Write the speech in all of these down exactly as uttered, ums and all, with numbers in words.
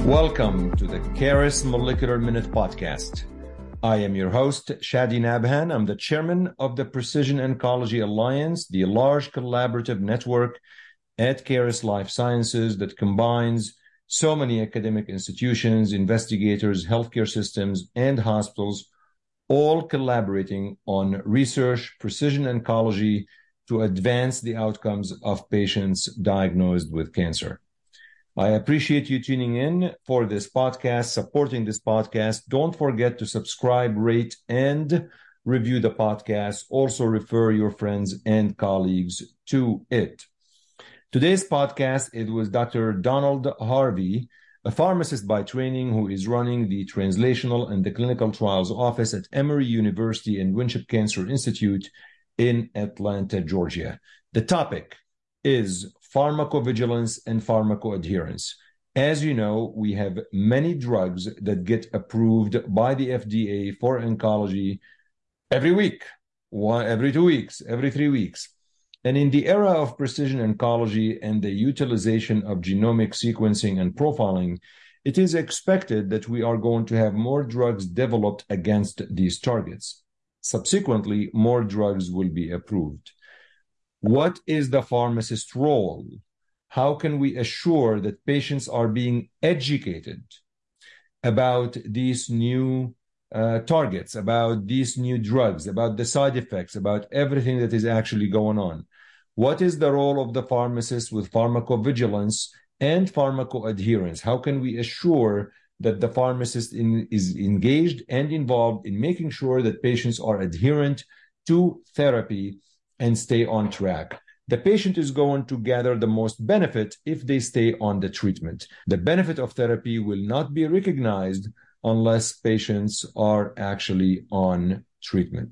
Welcome to the Caris Molecular Minute Podcast. I am your host, Shadi Nabhan. I'm the chairman of the Precision Oncology Alliance, the large collaborative network at Caris Life Sciences that combines so many academic institutions, investigators, healthcare systems, and hospitals, all collaborating on research, precision oncology to advance the outcomes of patients diagnosed with cancer. I appreciate you tuning in for this podcast, supporting this podcast. Don't forget to subscribe, rate, and review the podcast. Also refer your friends and colleagues to it. Today's podcast is with Doctor Donald Harvey, a pharmacist by training who is running the Translational and the Clinical Trials Office at Emory University and Winship Cancer Institute in Atlanta, Georgia. The topic is pharmacovigilance and pharmacoadherence. As you know, we have many drugs that get approved by the F D A for oncology every week, one, every two weeks, every three weeks. And in the era of precision oncology and the utilization of genomic sequencing and profiling, it is expected that we are going to have more drugs developed against these targets. Subsequently, more drugs will be approved. What is the pharmacist's role? How can we assure that patients are being educated about these new uh, targets, about these new drugs, about the side effects, about everything that is actually going on? What is the role of the pharmacist with pharmacovigilance and pharmacoadherence? How can we assure that the pharmacist in, is engaged and involved in making sure that patients are adherent to therapy and stay on track? The patient is going to gather the most benefit if they stay on the treatment. The benefit of therapy will not be recognized unless patients are actually on treatment.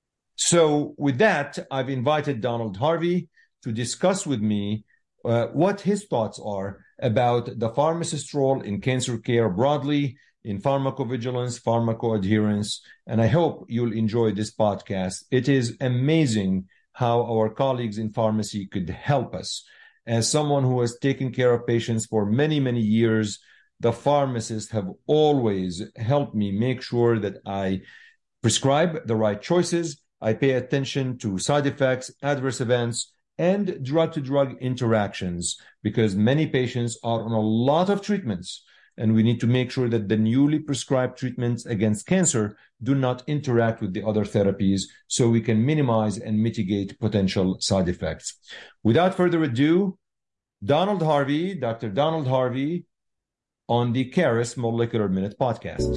So with that, I've invited Donald Harvey to discuss with me uh, what his thoughts are about the pharmacist's role in cancer care broadly, in pharmacovigilance, pharmacoadherence, and I hope you'll enjoy this podcast. It is amazing how our colleagues in pharmacy could help us. As someone who has taken care of patients for many, many years, the pharmacists have always helped me make sure that I prescribe the right choices. I pay attention to side effects, adverse events, and drug-to-drug interactions, because many patients are on a lot of treatments, and we need to make sure that the newly prescribed treatments against cancer do not interact with the other therapies so we can minimize and mitigate potential side effects. Without further ado, Donald Harvey, Doctor Donald Harvey, on the Caris Molecular Minute Podcast.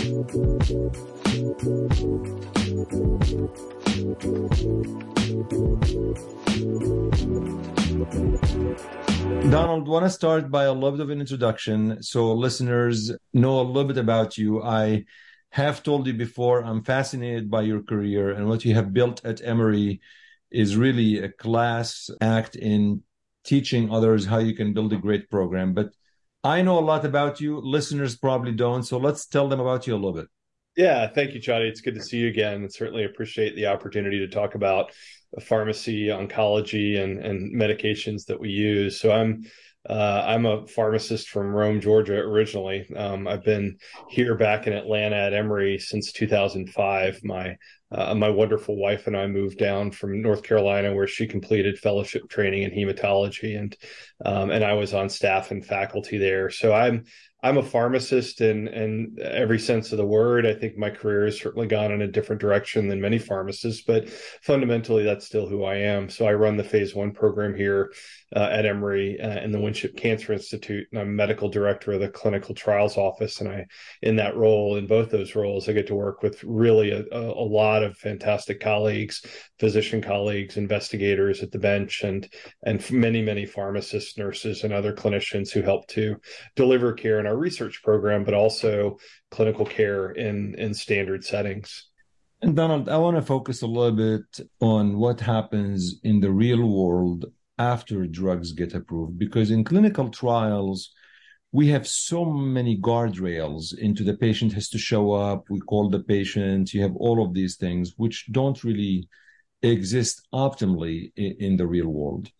Donald, I want to start by a little bit of an introduction so listeners know a little bit about you. I have told you before, I'm fascinated by your career, and what you have built at Emory is really a class act in teaching others how you can build a great program. But I know a lot about you. Listeners probably don't. So let's tell them about you a little bit. Yeah, thank you, Chadi. It's good to see you again, and certainly appreciate the opportunity to talk about pharmacy, oncology, and, and medications that we use. So I'm uh, I'm a pharmacist from Rome, Georgia, originally. Um, I've been here back in Atlanta at Emory since two thousand five. My uh, my wonderful wife and I moved down from North Carolina, where she completed fellowship training in hematology, and um, and I was on staff and faculty there. So I'm I'm a pharmacist in, in every sense of the word. I think my career has certainly gone in a different direction than many pharmacists, but fundamentally, that's still who I am. So I run the phase one program here uh, at Emory uh, in the Winship Cancer Institute, and I'm medical director of the Clinical Trials Office. And I, in that role, in both those roles, I get to work with really a, a lot of fantastic colleagues, physician colleagues, investigators at the bench, and and many, many pharmacists, nurses, and other clinicians who help to deliver care in our research program, but also clinical care in, in standard settings. And Donald, I want to focus a little bit on what happens in the real world after drugs get approved, because in clinical trials, we have so many guardrails into the patient has to show up, we call the patient, you have all of these things which don't really exist optimally in, in the real world.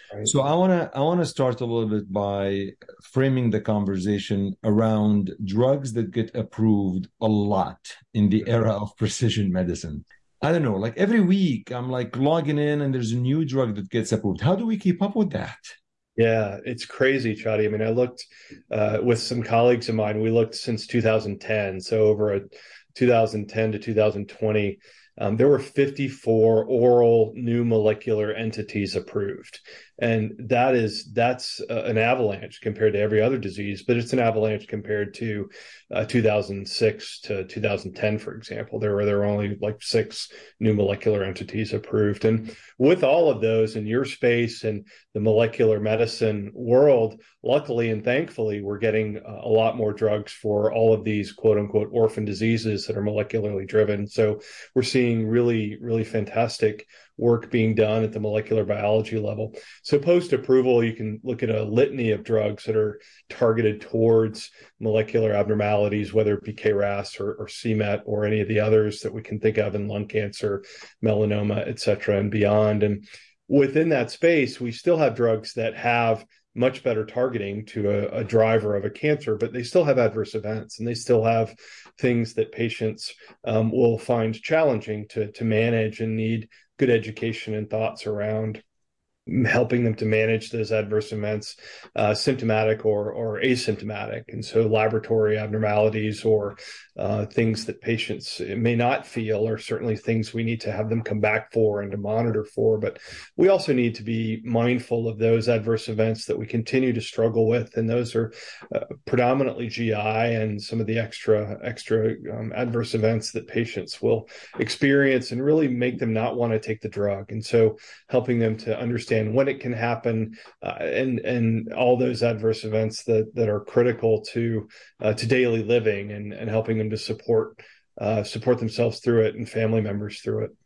Right. So I want to I want to start a little bit by framing the conversation around drugs that get approved a lot in the era of precision medicine. I don't know, like every week I'm like logging in and there's a new drug that gets approved. How do we keep up with that? Yeah, it's crazy, Chadi. I mean, I looked uh, with some colleagues of mine. We looked since two thousand ten, so over a two thousand ten to two thousand twenty, um, there were fifty-four oral new molecular entities approved, and that is that's uh, an avalanche compared to every other disease. But it's an avalanche compared to uh, two thousand six to two thousand ten, for example. There were there were only like six new molecular entities approved, and with all of those in your space and the molecular medicine world, luckily and thankfully, we're getting a lot more drugs for all of these quote unquote orphan diseases that are molecularly driven. So we're seeing really, really fantastic work being done at the molecular biology level. So post approval, you can look at a litany of drugs that are targeted towards molecular abnormalities, whether it be K R A S or, or c MET or any of the others that we can think of in lung cancer, melanoma, et cetera, and beyond. And within that space, we still have drugs that have much better targeting to a, a driver of a cancer, but they still have adverse events and they still have things that patients um, will find challenging to, to manage and need good education and thoughts around helping them to manage those adverse events, uh, symptomatic or or asymptomatic. And so laboratory abnormalities or uh, things that patients may not feel are certainly things we need to have them come back for and to monitor for. But we also need to be mindful of those adverse events that we continue to struggle with. And those are uh, predominantly G I and some of the extra, extra um, adverse events that patients will experience and really make them not want to take the drug. And so helping them to understand when it can happen, uh, and and all those adverse events that that are critical to uh, to daily living, and and helping them to support uh, support themselves through it and family members through it.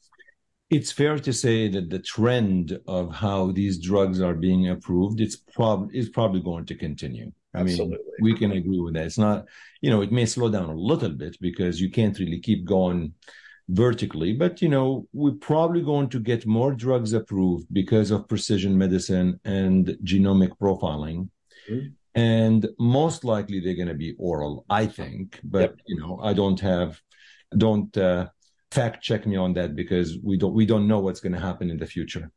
It's fair to say that the trend of how these drugs are being approved, it's prob is probably going to continue. I Absolutely. mean, we can agree with that. It's not, you know, it may slow down a little bit because you can't really keep going vertically, but you know, we're probably going to get more drugs approved because of precision medicine and genomic profiling. Mm-hmm. And most likely they're going to be oral, I think, but yep. you know, I don't have, don't uh, fact check me on that because we don't, we don't know what's going to happen in the future.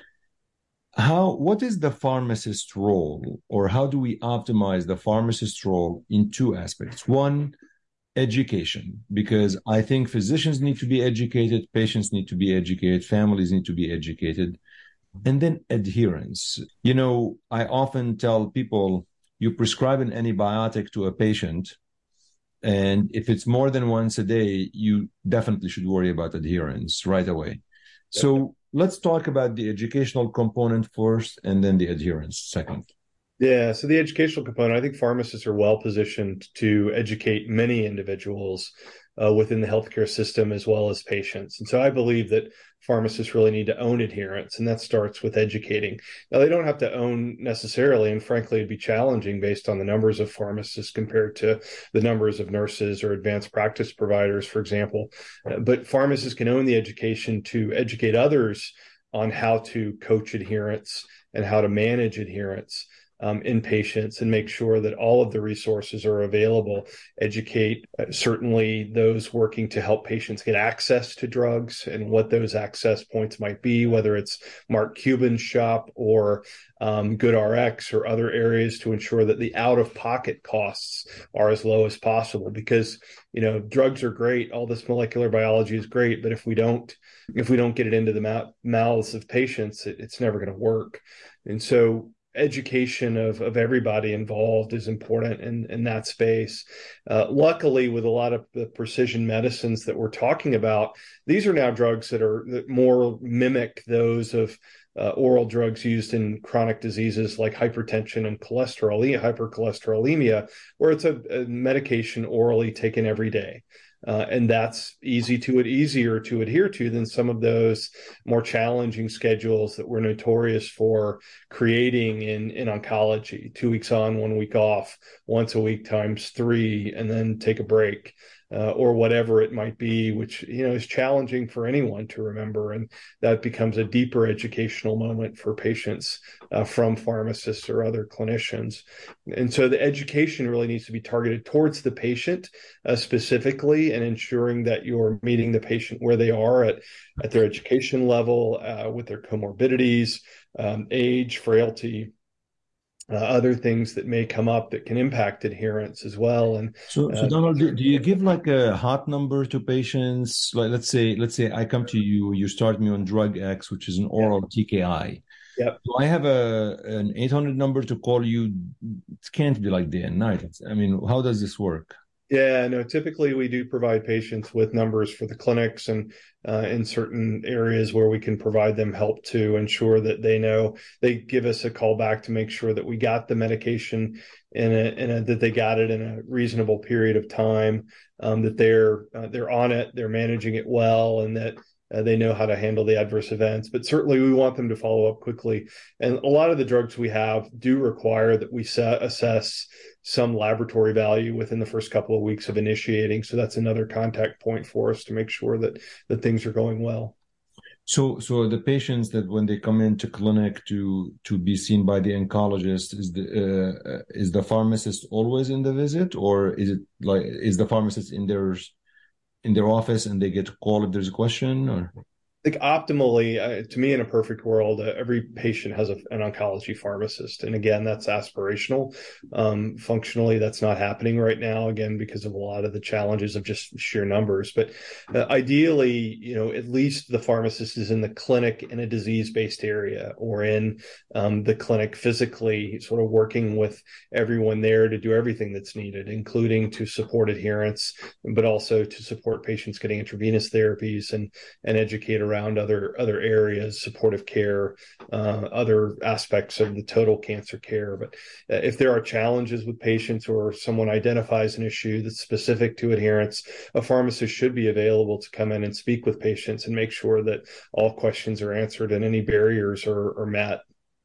How, what is the pharmacist role, or how do we optimize the pharmacist role in two aspects? One, education, because I think physicians need to be educated, patients need to be educated, families need to be educated, and then adherence. You know, I often tell people, you prescribe an antibiotic to a patient, and if it's more than once a day, you definitely should worry about adherence right away. So let's talk about the educational component first, and then the adherence second. Yeah, so the educational component, I think pharmacists are well positioned to educate many individuals uh, within the healthcare system as well as patients. And so I believe that pharmacists really need to own adherence, and that starts with educating. Now, they don't have to own necessarily, and frankly, it'd be challenging based on the numbers of pharmacists compared to the numbers of nurses or advanced practice providers, for example. Uh, but pharmacists can own the education to educate others on how to coach adherence and how to manage adherence Um, in patients, and make sure that all of the resources are available, educate uh, certainly those working to help patients get access to drugs and what those access points might be, whether it's Mark Cuban's shop or um, GoodRx or other areas, to ensure that the out-of-pocket costs are as low as possible. Because, you know, drugs are great, all this molecular biology is great, but if we don't if we don't get it into the mouth, mouths of patients, it, it's never going to work. And so education of, of everybody involved is important in, in that space. Uh, luckily, with a lot of the precision medicines that we're talking about, these are now drugs that are that more mimic those of uh, oral drugs used in chronic diseases like hypertension and cholesterol, hypercholesterolemia, where it's a, a medication orally taken every day. Uh, and that's easy to it easier to adhere to than some of those more challenging schedules that we're notorious for creating in, in oncology. Two weeks on, one week off, once a week times three, and then take a break. uh, or whatever it might be, which, you know, is challenging for anyone to remember. And that becomes a deeper educational moment for patients uh, from pharmacists or other clinicians. And so the education really needs to be targeted towards the patient uh, specifically, and ensuring that you're meeting the patient where they are at, at their education level, uh, with their comorbidities, um, age, frailty, uh, other things that may come up that can impact adherence as well. And So, so uh, Donald, do, do you give like a hot number to patients? Like, let's say, let's say I come to you, you start me on drug X, which is an oral T K I. yeah. Do I have a an eight hundred number to call you? It can't be like day and night. It's, I mean, how does this work? Yeah, no, typically we do provide patients with numbers for the clinics, and uh, in certain areas where we can provide them help to ensure that they know, they give us a call back to make sure that we got the medication in a, in a that they got it in a reasonable period of time, um, that they're uh, they're on it, they're managing it well, and that Uh, they know how to handle the adverse events. But certainly we want them to follow up quickly. And a lot of the drugs we have do require that we set, assess some laboratory value within the first couple of weeks of initiating. So that's another contact point for us to make sure that, that things are going well. So, so the patients that when they come into clinic to to be seen by the oncologist, is the uh, is the pharmacist always in the visit, or is it like is the pharmacist in their in their office and they get to call if there's a question? Or I think optimally, uh, to me, in a perfect world, uh, every patient has a, an oncology pharmacist. And again, that's aspirational. Um, functionally, that's not happening right now, again, because of a lot of the challenges of just sheer numbers. But uh, ideally, you know, at least the pharmacist is in the clinic in a disease-based area, or in um, the clinic physically, sort of working with everyone there to do everything that's needed, including to support adherence, but also to support patients getting intravenous therapies, and, and educate around around other other areas, supportive care, uh, other aspects of the total cancer care. But uh, if there are challenges with patients, or someone identifies an issue that's specific to adherence, a pharmacist should be available to come in and speak with patients and make sure that all questions are answered and any barriers are, are met.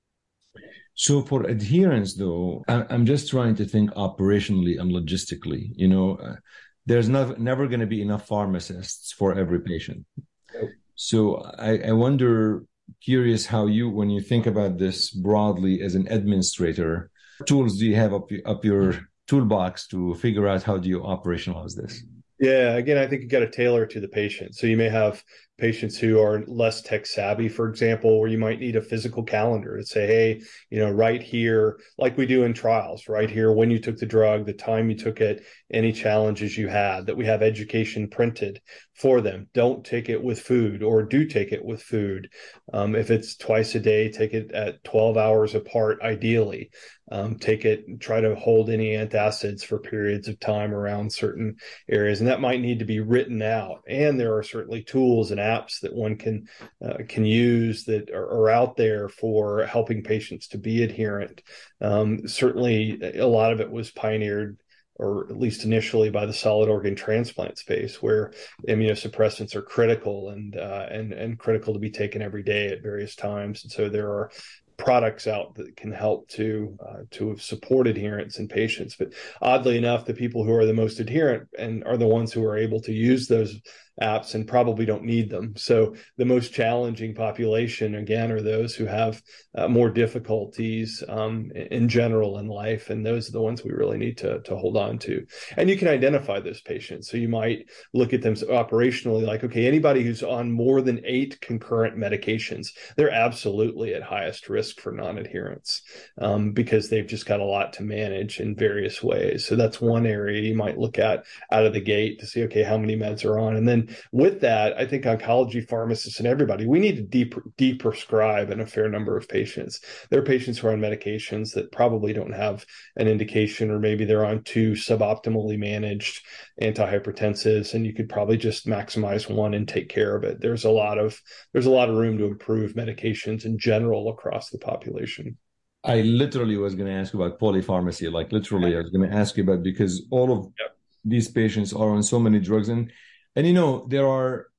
So for adherence, though, I'm just trying to think operationally and logistically. You know, uh, there's not, never going to be enough pharmacists for every patient. Nope. So I, I wonder, curious how you, when you think about this broadly as an administrator, what tools do you have up, up your toolbox to figure out how do you operationalize this? Yeah, again, I think you got to tailor to the patient. So you may have patients who are less tech savvy, for example, where you might need a physical calendar to say, hey, you know, right here, like we do in trials, right here, when you took the drug, the time you took it, any challenges you had, that we have education printed for them. Don't take it with food, or do take it with food. Um, if it's twice a day, take it at twelve hours apart, ideally. Um, take it, try to hold any antacids for periods of time around certain areas. And that might need to be written out. And there are certainly tools and apps that one can uh, can use that are, are out there for helping patients to be adherent. Um, certainly, a lot of it was pioneered, or at least initially, by the solid organ transplant space, where immunosuppressants are critical and uh, and and critical to be taken every day at various times. And so there are products out that can help to uh, to support adherence in patients. But oddly enough, the people who are the most adherent and are the ones who are able to use those apps and probably don't need them. So the most challenging population, again, are those who have uh, more difficulties um, in general in life. And those are the ones we really need to, to hold on to. And you can identify those patients. So you might look at them operationally like, okay, anybody who's on more than eight concurrent medications, they're absolutely at highest risk for non-adherence um, because they've just got a lot to manage in various ways. So that's one area you might look at out of the gate to see, okay, how many meds are on. And then with that, I think oncology pharmacists and everybody, we need to de- de-prescribe in a fair number of patients. There are patients who are on medications that probably don't have an indication, or maybe they're on two suboptimally managed antihypertensives, and you could probably just maximize one and take care of it. There's a lot of there's a lot of room to improve medications in general across the population. I literally was going to ask you about polypharmacy. Like literally, I was going to ask you about, because all of yep. these patients are on so many drugs, and And, you know, there are,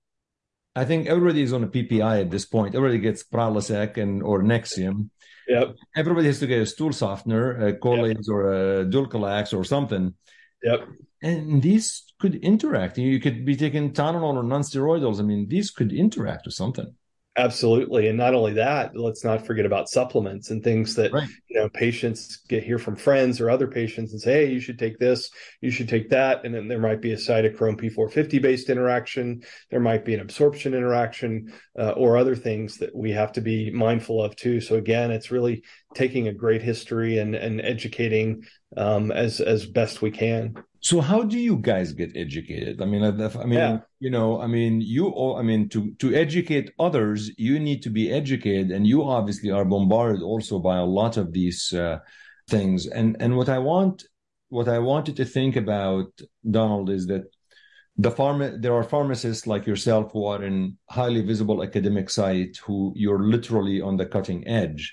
I think everybody is on a P P I at this point. Everybody gets Prilosec and or Nexium. Yep. Everybody has to get a stool softener, a Colaze yep. or a Dulcolax or something. Yep. And these could interact. You could be taking Tylenol or non-steroidals. I mean, these could interact with something. Absolutely. And not only that, let's not forget about supplements and things that, Right. you know, patients get here from friends or other patients and say, hey, you should take this, you should take that. And then there might be a cytochrome P four fifty based interaction. There might be an absorption interaction uh, or other things that we have to be mindful of too. So again, it's really taking a great history and, and educating um, as, as best we can. So how do you guys get educated? I mean, I I mean, Yeah. you know, I mean, you all, I mean, to to educate others, you need to be educated, and you obviously are bombarded also by a lot of these uh, things. And and what I want, what I wanted to think about, Donald, is that the pharma, there are pharmacists like yourself who are in highly visible academic site who you're literally on the cutting edge,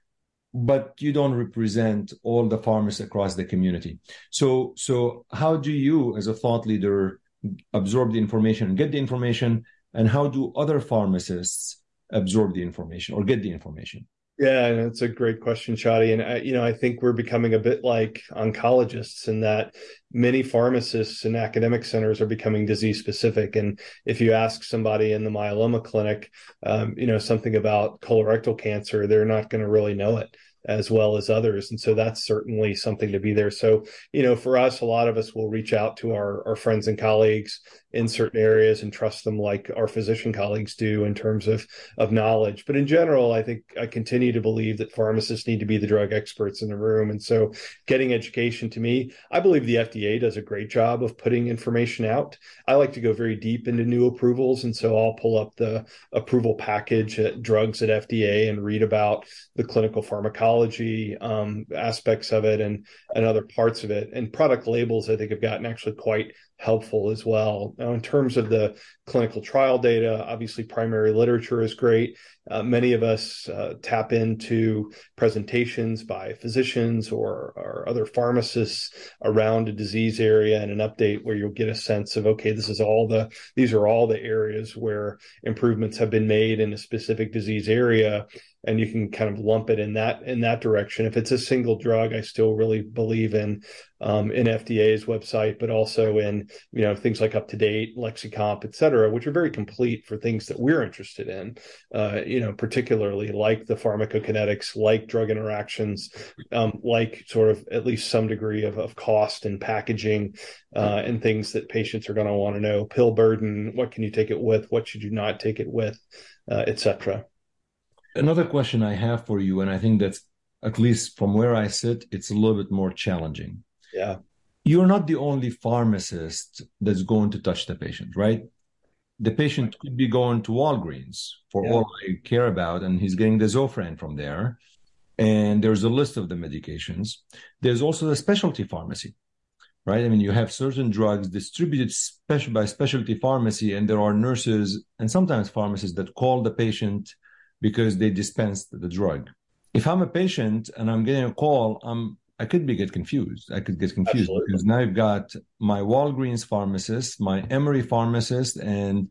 but you don't represent all the pharmacists across the community. So, so how do you, as a thought leader, absorb the information and get the information? And how do other pharmacists absorb the information or get the information? Yeah, that's a great question, Shadi. And I, you know, I think we're becoming a bit like oncologists in that many pharmacists and academic centers are becoming disease specific. And if you ask somebody in the myeloma clinic, um, you know, something about colorectal cancer, they're not going to really know it as well as others. And so that's certainly something to be there. So, you know, for us, a lot of us will reach out to our, our friends and colleagues in certain areas and trust them like our physician colleagues do in terms of, of knowledge. But in general, I think I continue to believe that pharmacists need to be the drug experts in the room. And so getting education, to me, I believe the F D A does a great job of putting information out. I like to go very deep into new approvals. And so I'll pull up the approval package at drugs at F D A and read about the clinical pharmacology um, aspects of it and, and other parts of it. And product labels, I think, have gotten actually quite helpful as well. Now, in terms of the clinical trial data, obviously primary literature is great. Uh, many of us uh, tap into presentations by physicians or, or other pharmacists around a disease area and an update where you'll get a sense of, okay, this is all the, these are all the areas where improvements have been made in a specific disease area. And you can kind of lump it in that in that direction. If it's a single drug, I still really believe in um, in F D A's website, but also in you know things like UpToDate, Lexicomp, et cetera, which are very complete for things that we're interested in. Uh, you know, particularly like the pharmacokinetics, like drug interactions, um, like sort of at least some degree of, of cost and packaging, uh, and things that patients are going to want to know. Pill burden, what can you take it with? What should you not take it with, uh, et cetera. Another question I have for you, and I think that's, at least from where I sit, it's a little bit more challenging. Yeah. You're not the only pharmacist that's going to touch the patient, right? The patient could be going to Walgreens for Yeah. all I care about, and he's getting the Zofran from there. And there's a list of the medications. There's also the specialty pharmacy, right? I mean, you have certain drugs distributed special by specialty pharmacy, and there are nurses and sometimes pharmacists that call the patient because they dispensed the drug. If I'm a patient and I'm getting a call, I'm I could be get confused. I could get confused Absolutely. because now I've got my Walgreens pharmacist, my Emory pharmacist, and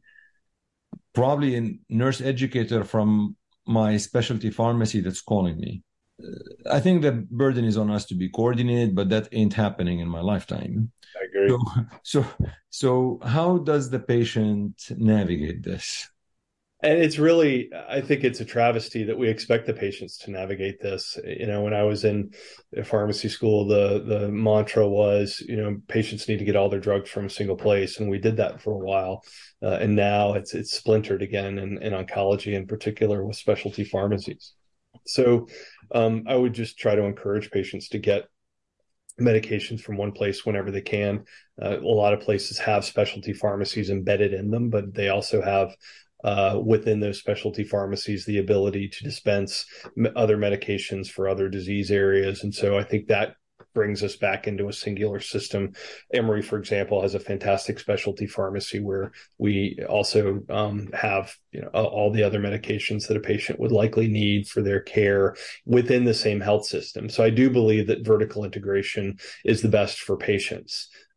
probably a nurse educator from my specialty pharmacy that's calling me. I think the burden is on us to be coordinated, but that ain't happening in my lifetime. I agree. So, so, so how does the patient navigate this? And it's really, I think it's a travesty that we expect the patients to navigate this. You know, when I was in pharmacy school, the the mantra was, you know, patients need to get all their drugs from a single place, and we did that for a while. Uh, and now it's it's splintered again in, in oncology, in particular with specialty pharmacies. So um, I would just try to encourage patients to get medications from one place whenever they can. Uh, a lot of places have specialty pharmacies embedded in them, but they also have Uh, within those specialty pharmacies, the ability to dispense m- other medications for other disease areas. And so I think that brings us back into a singular system. Emory, for example, has a fantastic specialty pharmacy where we also um, have you know, all the other medications that a patient would likely need for their care within the same health system. So I do believe that vertical integration is the best for patients.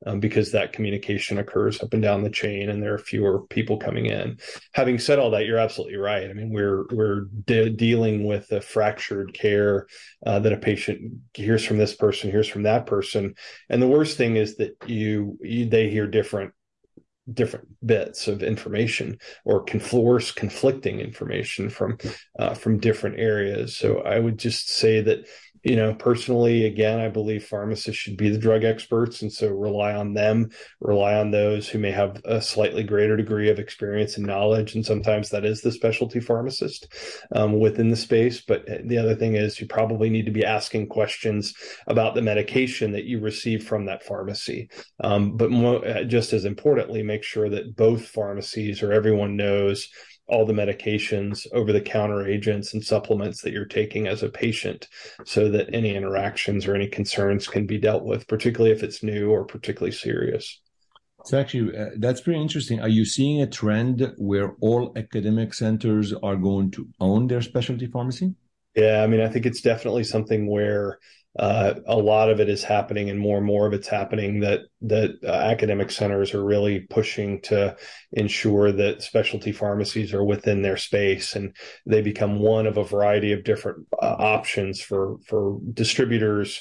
um, because that communication occurs up and down the chain, and there are fewer people coming in. Having said all that, you're absolutely right. I mean, we're we're de- dealing with a fractured care uh, that a patient hears from this person, hears from that person, and the worst thing is that you, you they hear different different bits of information or confl- conflicting information from uh, from different areas. So I would just say that, you know, personally, again, I believe pharmacists should be the drug experts, and so rely on them, rely on those who may have a slightly greater degree of experience and knowledge, and sometimes that is the specialty pharmacist um, within the space. But the other thing is you probably need to be asking questions about the medication that you receive from that pharmacy. Um, but mo- just as importantly, make sure that both pharmacies or everyone knows all the medications, over-the-counter agents, and supplements that you're taking as a patient, so that any interactions or any concerns can be dealt with, particularly if it's new or particularly serious. It's actually, uh, that's pretty interesting. Are you seeing a trend where all academic centers are going to own their specialty pharmacy? Yeah, I mean, I think it's definitely something where uh, a lot of it is happening, and more and more of it's happening, that that uh, academic centers are really pushing to ensure that specialty pharmacies are within their space, and they become one of a variety of different uh, options for for distributors,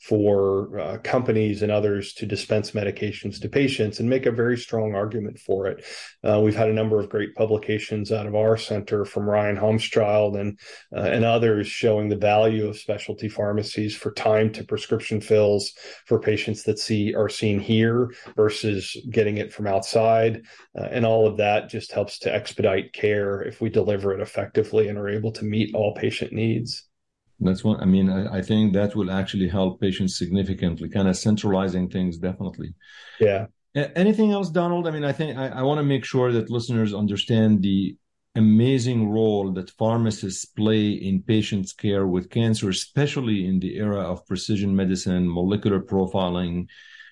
for uh, companies and others to dispense medications to patients, and make a very strong argument for it. Uh, we've had a number of great publications out of our center from Ryan Holmschild and uh, and others showing the value of specialty pharmacies for time to prescription fills for patients that see are seen here versus getting it from outside. Uh, and all of that just helps to expedite care if we deliver it effectively and are able to meet all patient needs. That's one. I mean, I, I think that will actually help patients significantly, kind of centralizing things, definitely. Yeah. Anything else, Donald? I mean, I think I, I want to make sure that listeners understand the amazing role that pharmacists play in patients' care with cancer, especially in the era of precision medicine, molecular profiling,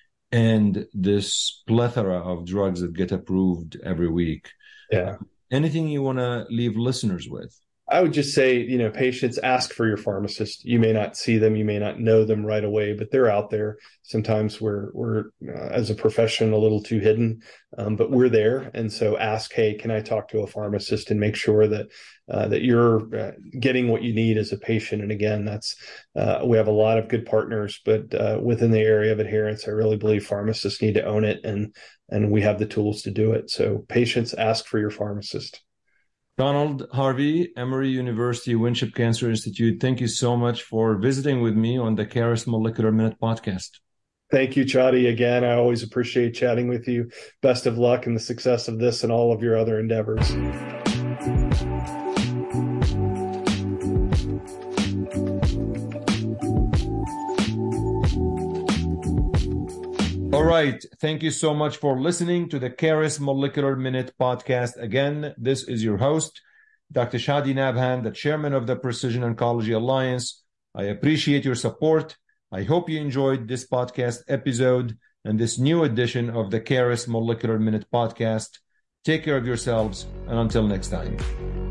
and this plethora of drugs that get approved every week. Yeah. Anything you want to leave listeners with? I would just say, you know, patients, ask for your pharmacist. You may not see them, you may not know them right away, but they're out there. Sometimes we're, we're uh, as a profession, a little too hidden, um, but we're there. And so ask, hey, can I talk to a pharmacist, and make sure that uh, that you're uh, getting what you need as a patient. And again, that's uh, we have a lot of good partners, but uh, within the area of adherence, I really believe pharmacists need to own it, and and we have the tools to do it. So patients, ask for your pharmacist. Donald Harvey, Emory University Winship Cancer Institute, thank you so much for visiting with me on the Caris Molecular Minute podcast. Thank you, Chadi. Again, I always appreciate chatting with you. Best of luck in the success of this and all of your other endeavors. All right. Thank you so much for listening to the Caris Molecular Minute podcast. Again, this is your host, Doctor Shadi Nabhan, the chairman of the Precision Oncology Alliance. I appreciate your support. I hope you enjoyed this podcast episode and this new edition of the Caris Molecular Minute podcast. Take care of yourselves, and until next time.